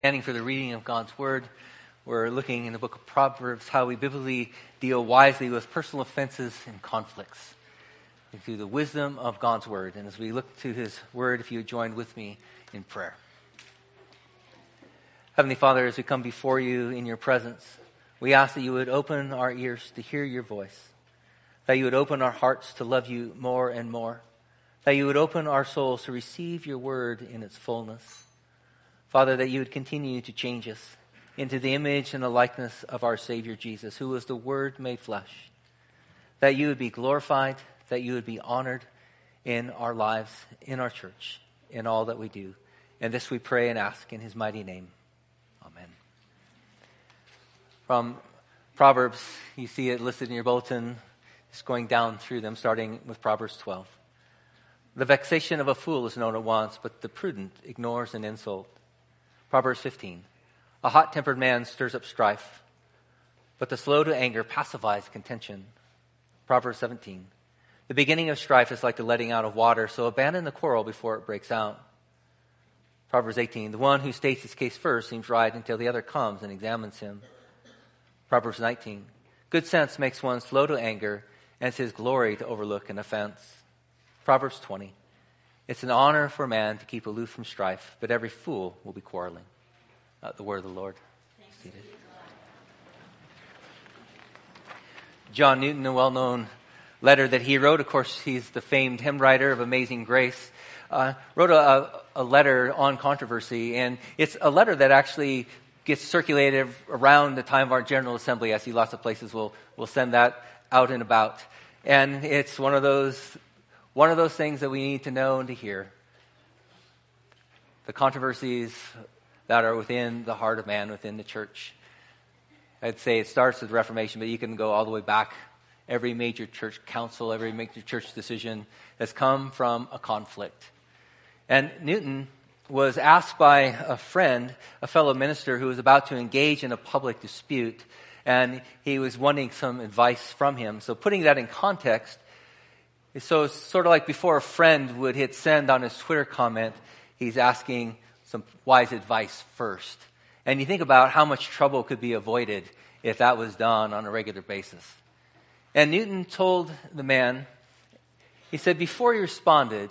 Standing for the reading of God's Word, we're looking in the book of Proverbs how we biblically deal wisely with personal offenses and conflicts through the wisdom of God's Word. And as we look to His Word, if you would join with me in prayer. Heavenly Father, as we come before you in your presence, we ask that you would open our ears to hear your voice, that you would open our hearts to love you more and more, that you would open our souls to receive your Word in its fullness. Father, that you would continue to change us into the image and the likeness of our Savior Jesus, who was the Word made flesh. That you would be glorified, that you would be honored in our lives, in our church, in all that we do. And this we pray and ask in his mighty name. Amen. From Proverbs, you see it listed in your bulletin, just going down through them, starting with Proverbs 12. The vexation of a fool is known at once, but the prudent ignores an insult. Proverbs 15. A hot-tempered man stirs up strife, but the slow to anger pacifies contention. Proverbs 17. The beginning of strife is like the letting out of water, so abandon the quarrel before it breaks out. Proverbs 18. The one who states his case first seems right until the other comes and examines him. Proverbs 19. Good sense makes one slow to anger, and it's his glory to overlook an offense. Proverbs 20. It's an honor for man to keep aloof from strife, but every fool will be quarreling. The word of the Lord. Seated. John Newton, a well-known letter that he wrote, of course, he's the famed hymn writer of Amazing Grace, wrote a letter on controversy, and it's a letter that actually gets circulated around the time of our General Assembly. I see lots of places will send that out and about. And it's one of those things that we need to know and to hear. The controversies that are within the heart of man, within the church. I'd say it starts with the Reformation, but you can go all the way back. Every major church council, every major church decision has come from a conflict. And Newton was asked by a friend, a fellow minister, who was about to engage in a public dispute, and he was wanting some advice from him. So putting that in context, so it's sort of like before a friend would hit send on his Twitter comment, he's asking some wise advice first. And you think about how much trouble could be avoided if that was done on a regular basis. And Newton told the man, he said before he responded,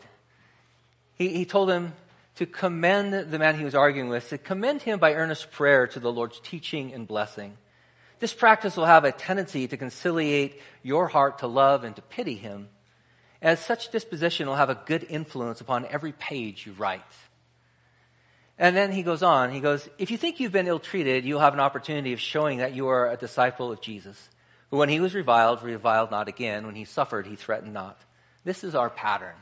he told him to commend the man he was arguing with, to commend him by earnest prayer to the Lord's teaching and blessing. This practice will have a tendency to conciliate your heart to love and to pity him, as such disposition will have a good influence upon every page you write. And then he goes on, he goes, if you think you've been ill-treated, you'll have an opportunity of showing that you are a disciple of Jesus. But when he was reviled not again. When he suffered, he threatened not. This is our pattern.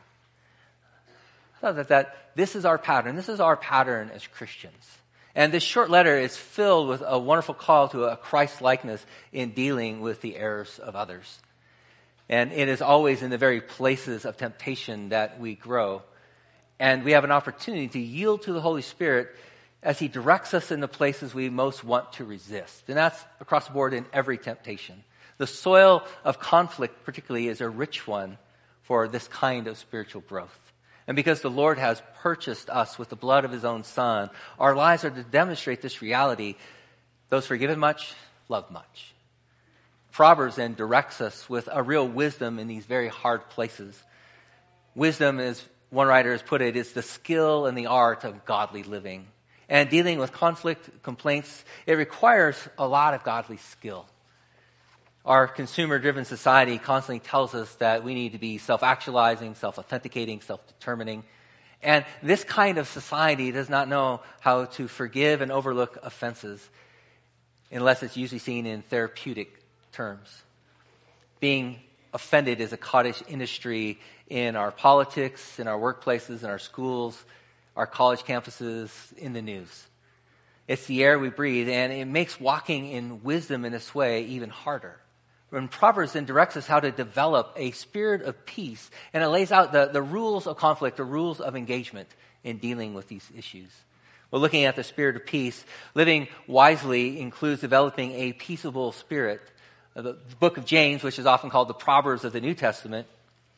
I thought that this is our pattern. This is our pattern as Christians. And this short letter is filled with a wonderful call to a Christ-likeness in dealing with the errors of others. And it is always in the very places of temptation that we grow. And we have an opportunity to yield to the Holy Spirit as he directs us in the places we most want to resist. And that's across the board in every temptation. The soil of conflict particularly is a rich one for this kind of spiritual growth. And because the Lord has purchased us with the blood of his own Son, our lives are to demonstrate this reality. Those forgiven much, love much. Proverbs then directs us with a real wisdom in these very hard places. Wisdom, as one writer has put it, is the skill and the art of godly living. And dealing with conflict, complaints, it requires a lot of godly skill. Our consumer-driven society constantly tells us that we need to be self-actualizing, self-authenticating, self-determining. And this kind of society does not know how to forgive and overlook offenses unless it's usually seen in therapeutic terms. Being offended is a cottage industry in our politics, in our workplaces, in our schools, our college campuses, in the news. It's the air we breathe, and it makes walking in wisdom in this way even harder. When Proverbs then directs us how to develop a spirit of peace, and it lays out the rules of conflict, the rules of engagement in dealing with these issues. Well, looking at the spirit of peace, living wisely includes developing a peaceable spirit. The book of James, which is often called the Proverbs of the New Testament,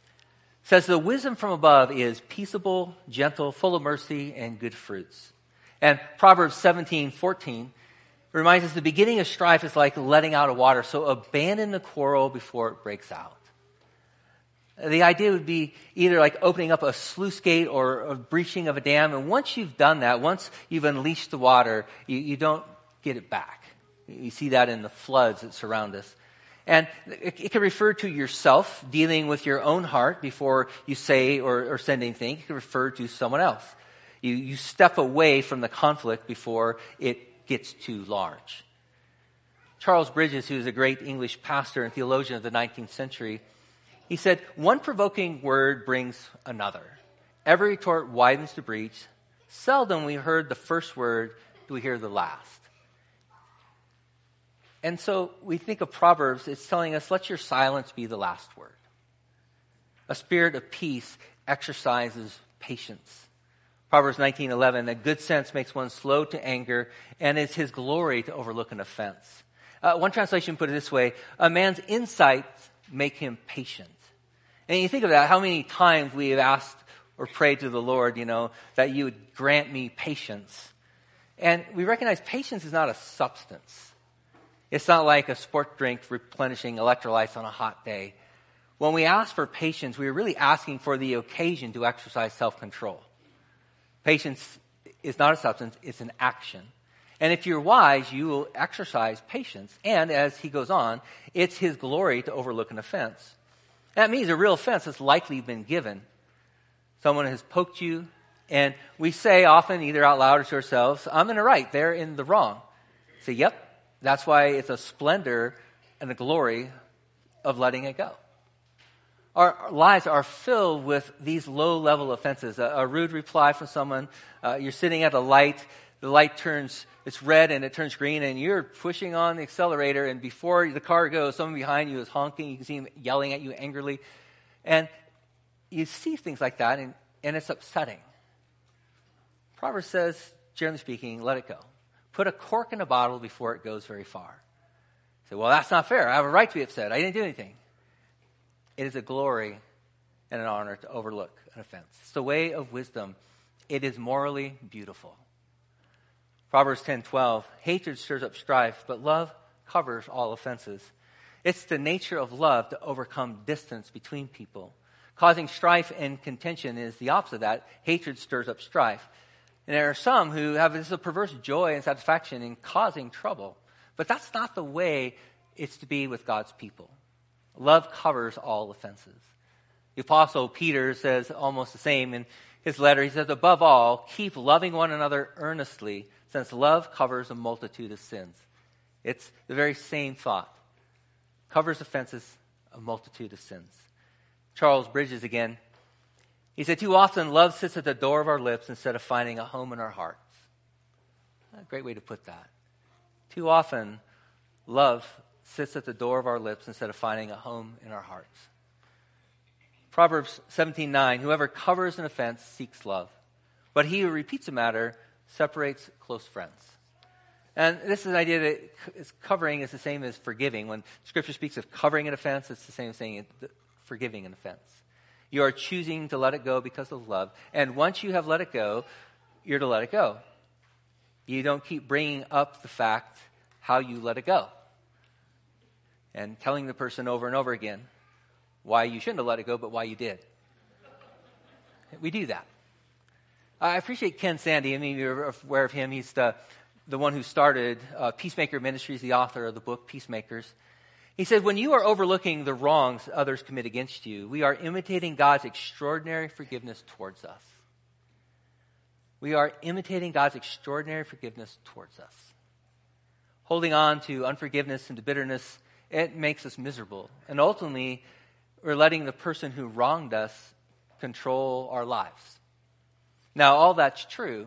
says the wisdom from above is peaceable, gentle, full of mercy, and good fruits. And Proverbs 17:14 reminds us the beginning of strife is like letting out of water, so abandon the quarrel before it breaks out. The idea would be either like opening up a sluice gate or a breaching of a dam, and once you've done that, once you've unleashed the water, you don't get it back. You see that in the floods that surround us. And it can refer to yourself dealing with your own heart before you say or send anything. It can refer to someone else. You step away from the conflict before it gets too large. Charles Bridges, who is a great English pastor and theologian of the 19th century, he said, "One provoking word brings another. Every retort widens the breach. Seldom we heard the first word, do we hear the last." And so we think of Proverbs, it's telling us, let your silence be the last word. A spirit of peace exercises patience. Proverbs 19:11, that good sense makes one slow to anger, and it's his glory to overlook an offense. One translation put it this way, a man's insights make him patient. And you think of that, how many times we have asked or prayed to the Lord, that you would grant me patience. And we recognize patience is not a substance. It's not like a sport drink replenishing electrolytes on a hot day. When we ask for patience, we are really asking for the occasion to exercise self-control. Patience is not a substance, it's an action. And if you're wise, you will exercise patience. And as he goes on, it's his glory to overlook an offense. That means a real offense has likely been given. Someone has poked you, and we say often, either out loud or to ourselves, I'm in the right, they're in the wrong. Say, yep, that's why it's a splendor and a glory of letting it go. Our lives are filled with these low-level offenses. A rude reply from someone, you're sitting at a light, the light turns, it's red and it turns green, and you're pushing on the accelerator, and before the car goes, someone behind you is honking, you can see him yelling at you angrily. And you see things like that, and it's upsetting. Proverbs says, generally speaking, let it go. Put a cork in a bottle before it goes very far. Say, well, that's not fair. I have a right to be upset. I didn't do anything. It is a glory and an honor to overlook an offense. It's the way of wisdom. It is morally beautiful. Proverbs 10:12, hatred stirs up strife, but love covers all offenses. It's the nature of love to overcome distance between people. Causing strife and contention is the opposite of that. Hatred stirs up strife. And there are some who have this perverse joy and satisfaction in causing trouble. But that's not the way it's to be with God's people. Love covers all offenses. The Apostle Peter says almost the same in his letter. He says, above all, keep loving one another earnestly, since love covers a multitude of sins. It's the very same thought. Covers offenses, a multitude of sins. Charles Bridges again, he said, too often love sits at the door of our lips instead of finding a home in our hearts. A great way to put that. Too often love sits at the door of our lips instead of finding a home in our hearts. Proverbs 17:9, whoever covers an offense seeks love, but he who repeats a matter separates close friends. And this is an idea that covering is the same as forgiving. When Scripture speaks of covering an offense, it's the same as saying forgiving an offense. You are choosing to let it go because of love. And once you have let it go, you're to let it go. You don't keep bringing up the fact how you let it go and telling the person over and over again why you shouldn't have let it go, but why you did. We do that. I appreciate Ken Sande. I mean, you're aware of him. He's the one who started Peacemaker Ministries, the author of the book Peacemakers. He said, when you are overlooking the wrongs others commit against you, we are imitating God's extraordinary forgiveness towards us. We are imitating God's extraordinary forgiveness towards us. Holding on to unforgiveness and to bitterness, it makes us miserable. And ultimately, we're letting the person who wronged us control our lives. Now, all that's true,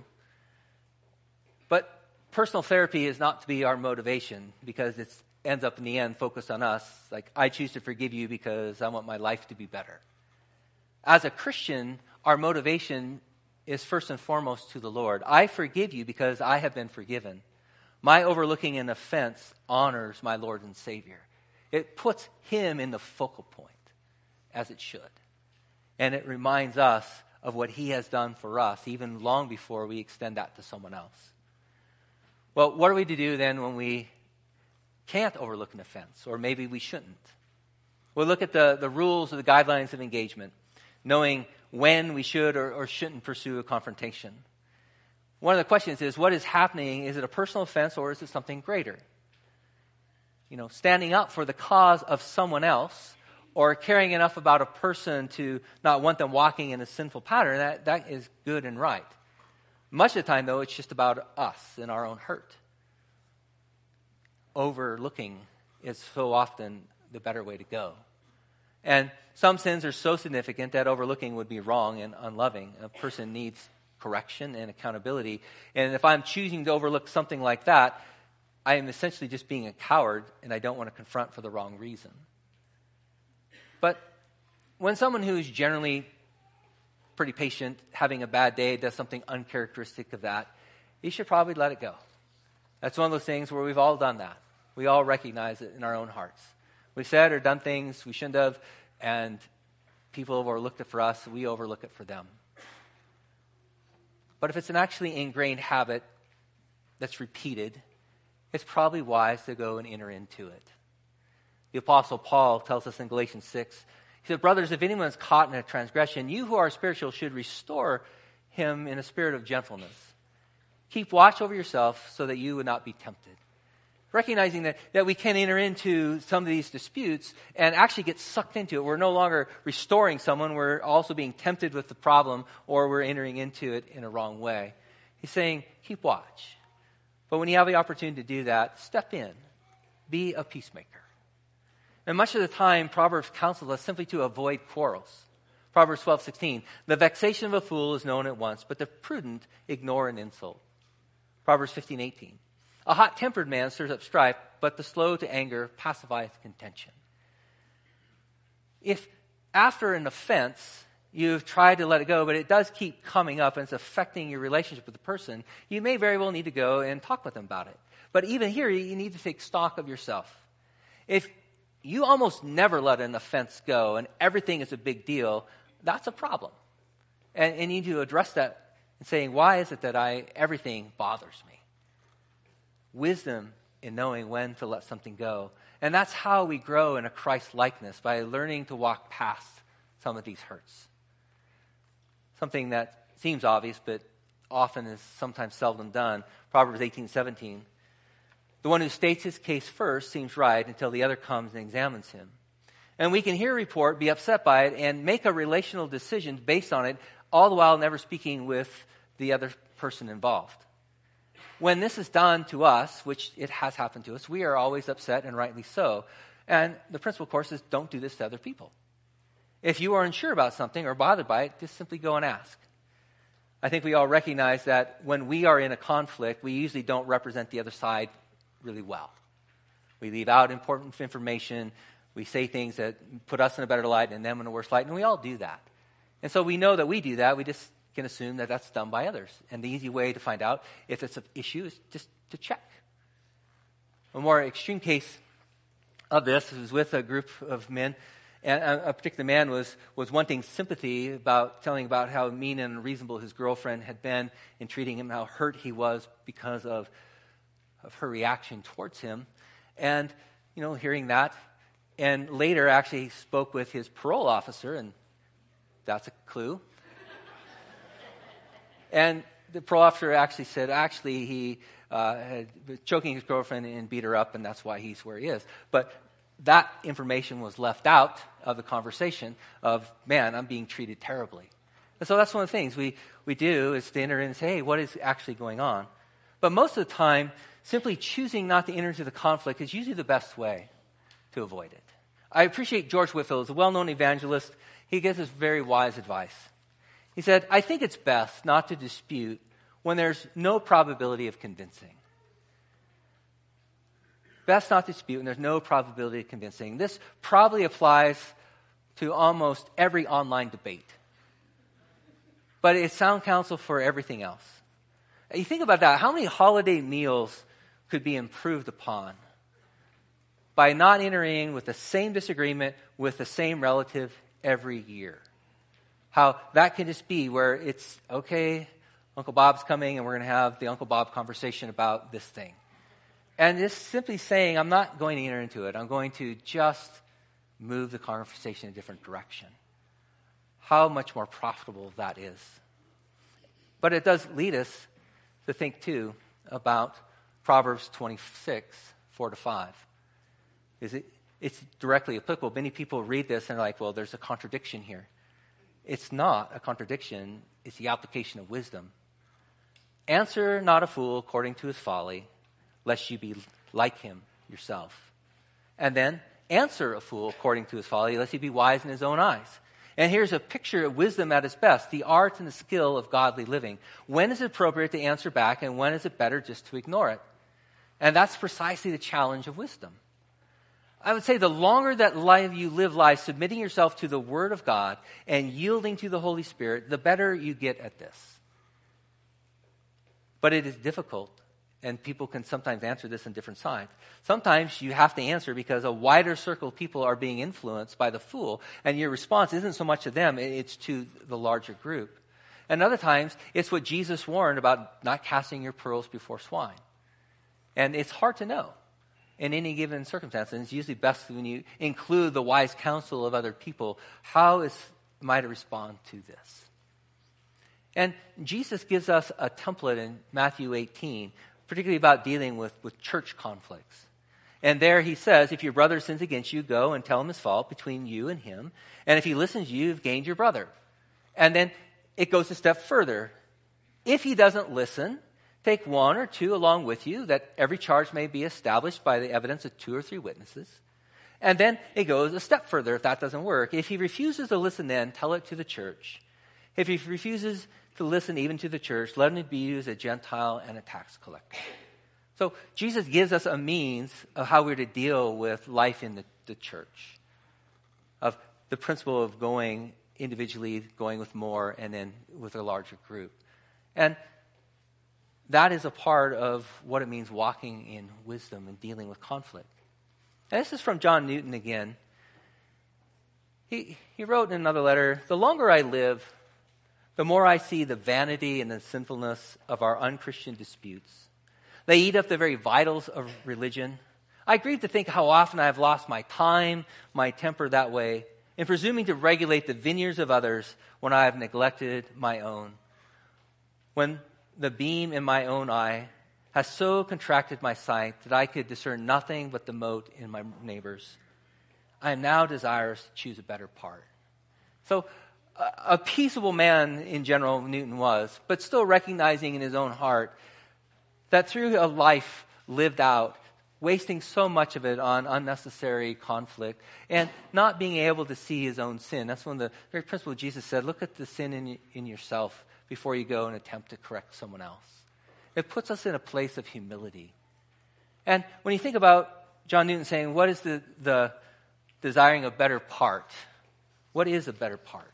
but personal therapy is not to be our motivation because it ends up in the end focused on us. Like, I choose to forgive you because I want my life to be better. As a Christian, our motivation is first and foremost to the Lord. I forgive you because I have been forgiven. My overlooking an offense honors my Lord and Savior. It puts him in the focal point, as it should. And it reminds us of what he has done for us, even long before we extend that to someone else. Well, what are we to do then when we can't overlook an offense, or maybe we shouldn't? We'll look at the rules or the guidelines of engagement, knowing when we should or shouldn't pursue a confrontation. One of the questions is, what is happening? Is it a personal offense or is it something greater? Standing up for the cause of someone else or caring enough about a person to not want them walking in a sinful pattern, that is good and right. Much of the time, though, it's just about us and our own hurt. Overlooking is so often the better way to go. And some sins are so significant that overlooking would be wrong and unloving. A person needs correction and accountability. And if I'm choosing to overlook something like that, I am essentially just being a coward, and I don't want to confront for the wrong reason. But when someone who's generally pretty patient, having a bad day, does something uncharacteristic of that, you should probably let it go. That's one of those things where we've all done that. We all recognize it in our own hearts. We've said or done things we shouldn't have, and people have overlooked it for us, we overlook it for them. But if it's an actually ingrained habit that's repeated, it's probably wise to go and enter into it. The Apostle Paul tells us in Galatians 6, he said, brothers, if anyone is caught in a transgression, you who are spiritual should restore him in a spirit of gentleness. Keep watch over yourself so that you would not be tempted. Recognizing that we can enter into some of these disputes and actually get sucked into it. We're no longer restoring someone. We're also being tempted with the problem, or we're entering into it in a wrong way. He's saying, keep watch. But when you have the opportunity to do that, step in. Be a peacemaker. And much of the time, Proverbs counsels us simply to avoid quarrels. Proverbs 12:16, the vexation of a fool is known at once, but the prudent ignore an insult. Proverbs 15:18, a hot-tempered man stirs up strife, but the slow to anger pacifieth contention. If after an offense you've tried to let it go, but it does keep coming up and it's affecting your relationship with the person, you may very well need to go and talk with them about it. But even here, you need to take stock of yourself. If you almost never let an offense go and everything is a big deal, that's a problem. And you need to address that and saying, why is it that everything bothers me? Wisdom in knowing when to let something go. And that's how we grow in a Christ-likeness, by learning to walk past some of these hurts. Something that seems obvious, but often is sometimes seldom done. Proverbs 18:17. The one who states his case first seems right until the other comes and examines him. And we can hear a report, be upset by it, and make a relational decision based on it, all the while never speaking with the other person involved. When this is done to us, which it has happened to us, we are always upset, and rightly so. And the principle, of course, is don't do this to other people. If you are unsure about something or bothered by it, just simply go and ask. I think we all recognize that when we are in a conflict, we usually don't represent the other side really well. We leave out important information. We say things that put us in a better light and them in a worse light, and we all do that. And so we know that we do that. We just can assume that that's done by others. And the easy way to find out if it's an issue is just to check. A more extreme case of this was with a group of men, and a particular man was wanting sympathy about telling about how mean and unreasonable his girlfriend had been in treating him, how hurt he was because of her reaction towards him. And, hearing that, and later actually spoke with his parole officer, and that's a clue. And the parole officer actually said, he had been choking his girlfriend and beat her up, and that's why he's where he is. But that information was left out of the conversation of, man, I'm being treated terribly. And so that's one of the things we do is to enter in and say, hey, what is actually going on? But most of the time, simply choosing not to enter into the conflict is usually the best way to avoid it. I appreciate George Whitefield, a well-known evangelist. He gives us very wise advice. He said, I think it's best not to dispute when there's no probability of convincing. Best not to dispute when there's no probability of convincing. This probably applies to almost every online debate. But it's sound counsel for everything else. You think about that. How many holiday meals could be improved upon by not entering with the same disagreement with the same relative every year? How that can just be where it's, okay, Uncle Bob's coming and we're going to have the Uncle Bob conversation about this thing. And just simply saying, I'm not going to enter into it. I'm going to just move the conversation in a different direction. How much more profitable that is. But it does lead us to think, too, about Proverbs 26, 4-5. It's directly applicable. Many people read this and are like, well, there's a contradiction here. It's not a contradiction. It's the application of wisdom. Answer not a fool according to his folly, lest you be like him yourself. And then answer a fool according to his folly, lest he be wise in his own eyes. And here's a picture of wisdom at its best, the art and the skill of godly living. When is it appropriate to answer back, and when is it better just to ignore it? And that's precisely the challenge of wisdom. I would say the longer that you live life submitting yourself to the Word of God and yielding to the Holy Spirit, the better you get at this. But it is difficult, and people can sometimes answer this on different sides. Sometimes you have to answer because a wider circle of people are being influenced by the fool, and your response isn't so much to them, it's to the larger group. And other times, it's what Jesus warned about not casting your pearls before swine. And it's hard to know in any given circumstance, and it's usually best when you include the wise counsel of other people. How am I to respond to this? And Jesus gives us a template in Matthew 18, particularly about dealing with church conflicts. And there he says, if your brother sins against you, go and tell him his fault between you and him. And if he listens to you, you've gained your brother. And then it goes a step further. If he doesn't listen, take one or two along with you, that every charge may be established by the evidence of 2 or 3 witnesses. And then it goes a step further if that doesn't work. If he refuses to listen then, tell it to the church. If he refuses to listen even to the church, let him be used as a Gentile and a tax collector. So Jesus gives us a means of how we're to deal with life in the church. Of the principle of going individually, going with more, and then with a larger group. And that is a part of what it means walking in wisdom and dealing with conflict. And this is from John Newton again. He wrote in another letter, the longer I live, the more I see the vanity and the sinfulness of our unchristian disputes. They eat up the very vitals of religion. I grieve to think how often I have lost my time, my temper that way, in presuming to regulate the vineyards of others when I have neglected my own. When the beam in my own eye has so contracted my sight that I could discern nothing but the mote in my neighbors, I am now desirous to choose a better part. So a peaceable man in general, Newton was, but still recognizing in his own heart that through a life lived out, wasting so much of it on unnecessary conflict and not being able to see his own sin. That's one of the very principles Jesus said, look at the sin in yourself before you go and attempt to correct someone else. It puts us in a place of humility. And when you think about John Newton saying, what is the desiring a better part? What is a better part?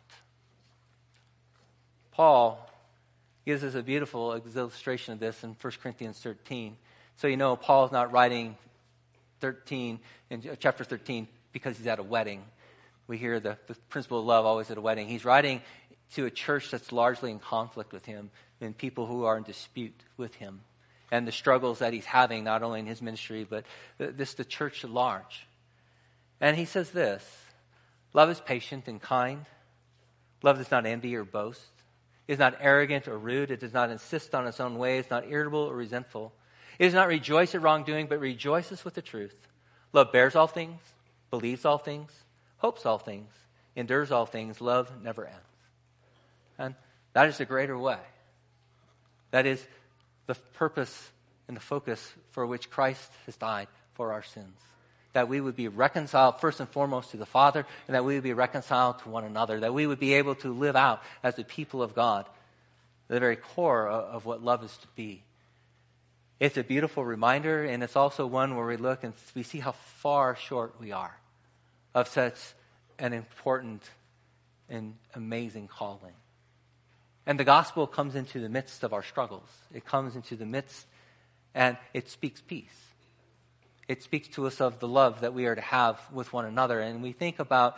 Paul gives us a beautiful illustration of this in 1 Corinthians 13. So you know Paul is not writing chapter 13 because he's at a wedding. We hear the principle of love always at a wedding. He's writing to a church that's largely in conflict with him and people who are in dispute with him and the struggles that he's having not only in his ministry but the church at large. And he says this, love is patient and kind. Love does not envy or boast. It is not arrogant or rude. It does not insist on its own way. It's not irritable or resentful. It does not rejoice at wrongdoing, but rejoices with the truth. Love bears all things, believes all things, hopes all things, endures all things. Love never ends. And that is the greater way. That is the purpose and the focus for which Christ has died for our sins. That we would be reconciled first and foremost to the Father, and that we would be reconciled to one another, that we would be able to live out as the people of God, the very core of what love is to be. It's a beautiful reminder, and it's also one where we look and we see how far short we are of such an important and amazing calling. And the gospel comes into the midst of our struggles. It comes into the midst, and it speaks peace. It speaks to us of the love that we are to have with one another. And we think about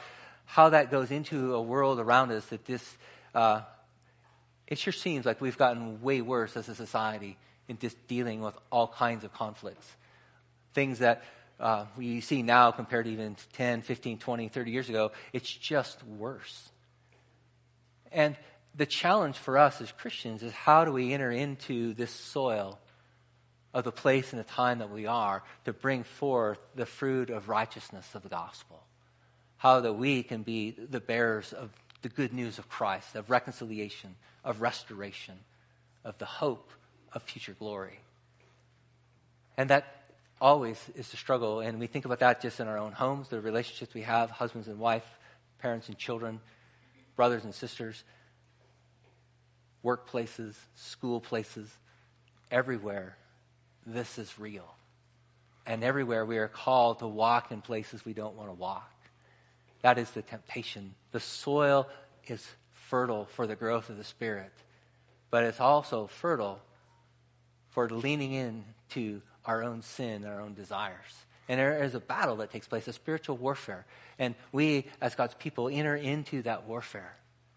how that goes into a world around us that this, it sure seems like we've gotten way worse as a society in just dealing with all kinds of conflicts. Things that we see now compared to even 10, 15, 20, 30 years ago, it's just worse. And the challenge for us as Christians is how do we enter into this soil of the place and the time that we are to bring forth the fruit of righteousness of the gospel. How that we can be the bearers of the good news of Christ, of reconciliation, of restoration, of the hope of future glory. And that always is the struggle, and we think about that just in our own homes, the relationships we have, husbands and wife, parents and children, brothers and sisters, workplaces, school places, everywhere. This is real. And everywhere we are called to walk in places we don't want to walk. That is the temptation. The soil is fertile for the growth of the Spirit, but it's also fertile for leaning into our own sin, our own desires. And there is a battle that takes place, a spiritual warfare. And we, as God's people, enter into that warfare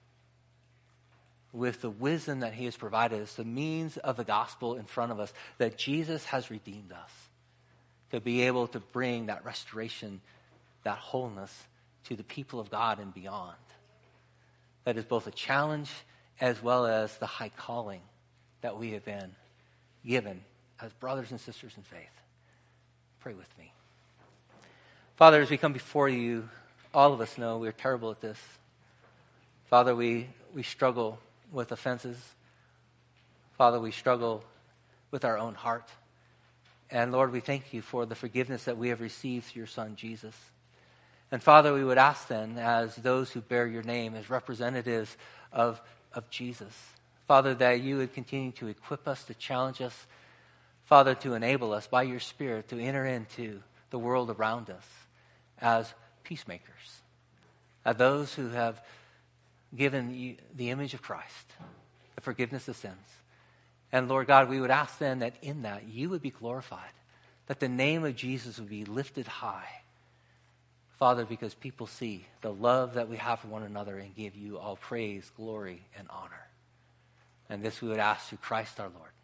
with the wisdom that he has provided us, the means of the gospel in front of us, that Jesus has redeemed us, to be able to bring that restoration, that wholeness to the people of God and beyond. That is both a challenge as well as the high calling that we have been given as brothers and sisters in faith. Pray with me. Father, as we come before you, all of us know we're terrible at this. Father, we struggle with offenses. Father, we struggle with our own heart. And Lord, we thank you for the forgiveness that we have received through your Son, Jesus. And Father, we would ask then, as those who bear your name, as representatives of Jesus, Father, that you would continue to equip us, to challenge us, Father, to enable us by your Spirit to enter into the world around us as peacemakers, as those who have given you the image of Christ, the forgiveness of sins. And Lord God, we would ask then that in that you would be glorified, that the name of Jesus would be lifted high. Father, because people see the love that we have for one another and give you all praise, glory, and honor. And this we would ask through Christ our Lord.